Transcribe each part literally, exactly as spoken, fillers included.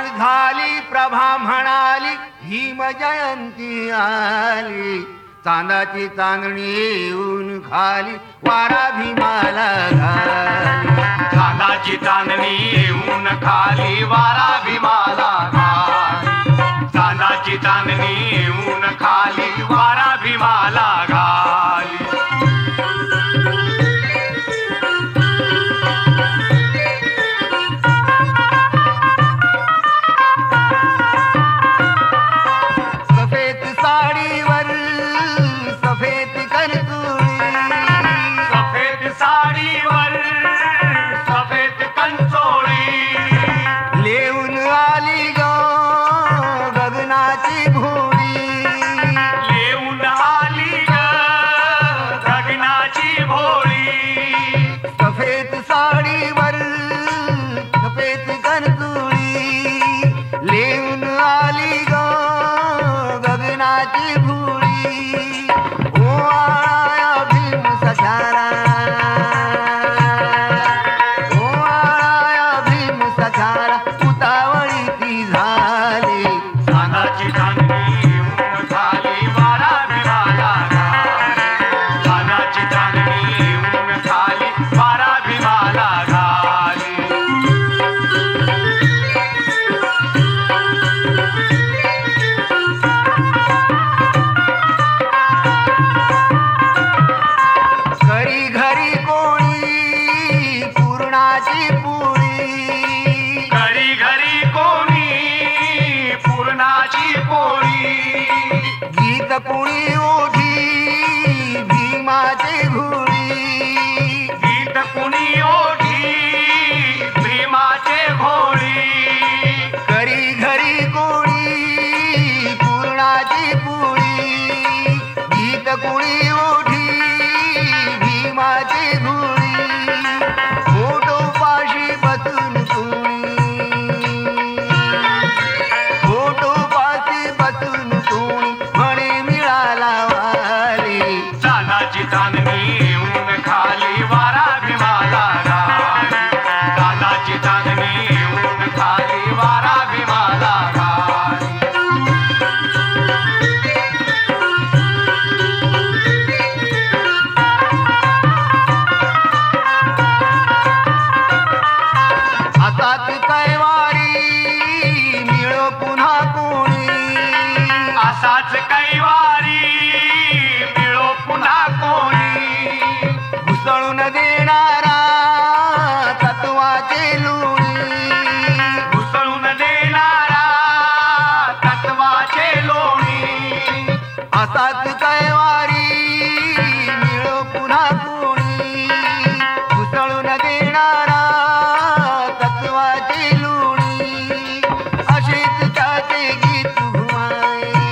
झाली प्रभा म्हणाली भीम जयंती आली. चांदाची चांदणी येऊन खाली वारा भीमाला घाली. चांदाची चांदणी येऊन खाली वारा भीमाला घाली. चांदाची चांदणी येऊन खाली वारा भीमाला घाली. सफेद साडीवर सफेद कंचुळी. सफेद साडीवर सफेद कंचोळी. लेऊन आली ग गगनाची घोडी. येऊन आली ग गगनाची भोळी. सफेद साडीवर सफेद कंचुळी. लेऊन आली ग गगनाची घोडी. ओ आळा भीम सखारा. ओ आळा भीम सखारा उतावळी ती झाली. चांदाची चांदणी येऊन खाली वारा भीमाला घाली. चांदाची चांदणी येऊन खाली वारा भीमाला घाली. घरी घरी कोणी पूर्णाची पोळी. घरी घरी कोणी पूर्णाची पोळी. गीत कुणी ओढी भीमाची घोडी. गीत कुणी ओढी भीमाचे घोळी. घरी घरी कोणी पूर्णाची पोळी. गीत कुणी ओढी भीमाची घोडी. फोटो पाशी बसून कोणी. फोटो पाशी बसून कोणी म्हणे मिळाला वाली. चांदाची चांदणी येऊन खाली वारा भीमाला घाली. चांदाची चांदणी येऊन खाली वारा भीमाला घाली. हातात कैवारी मिळो पुन्हा कोणी. असाच कैवारी मिळो पुन्हा कोणी. घुसळून देणारा तत्वाचे लोणी. घुसळून देणारा तत्वाचे लोणी. असाच कैवारी मिळो पुन्हा कोणी. घुसळून देणारा तत्वाचे लोणी. असेच त्याचे गीत घुमावे.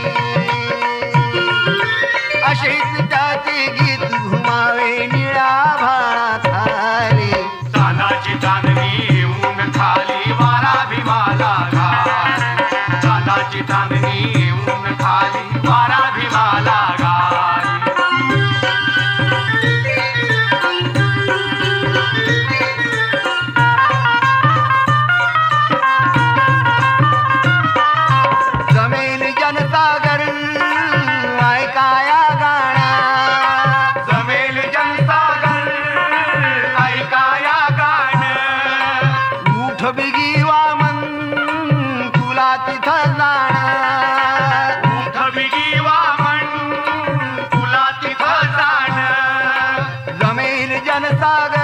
असेच त्याचे गीत घुमावे निळ्या भाळाखाली. चांदाची चांदणी येऊन खाली वारा भीमाला घाली. चांदाची चांदणी येऊन खाली वारा भीमाला घाली. जमेल जनसागर ऐकाया गाणा. जमेल जनसागर ऐकाया गाणं. उठ बिगी वामन तुला तिथं जाणं. उठ बिगी वामन तुला तिथं जाणं. जमेल जनसागर